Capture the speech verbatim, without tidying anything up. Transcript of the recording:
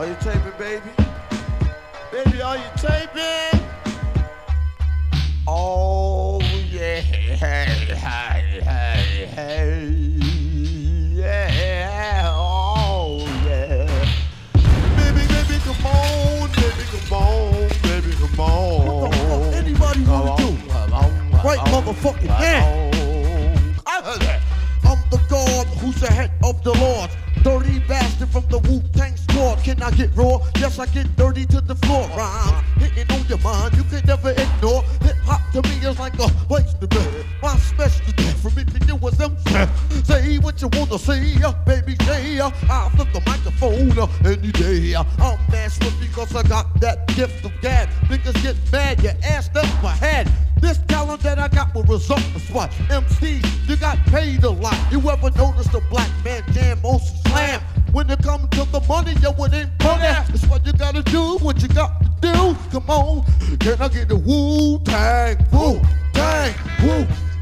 Are you taping, baby? Baby, are you taping? Oh, yeah. Hey, hey, hey, hey. Yeah. Oh, yeah. Baby, baby, come on. Baby, come on. Baby, come on. What the fuck anybody wanna do? Right motherfucking now. I'm the God who's the head of the Lord. Dirty bastard from the Wu-Tang squad. Can I get raw? Yes, I get dirty to the floor. Rhymes hitting on your mind, you can never ignore. Hip-hop to me is like a place to be. My specialty for me to do is them. Say what you wanna say, uh, baby J. Uh, I'll flip the microphone uh, any day. Uh, I'm master because I got that gift of gab. Niggas get mad, your ass up my head. This talent that I got will result in what? M Cs, you got paid a lot. You ever noticed a black man jam on some slam? When it comes to the money, yo, it ain't money. That's what you gotta do, what you got to do. Come on, can I get the Wu-Tang, Wu-Tang, Wu-Tang?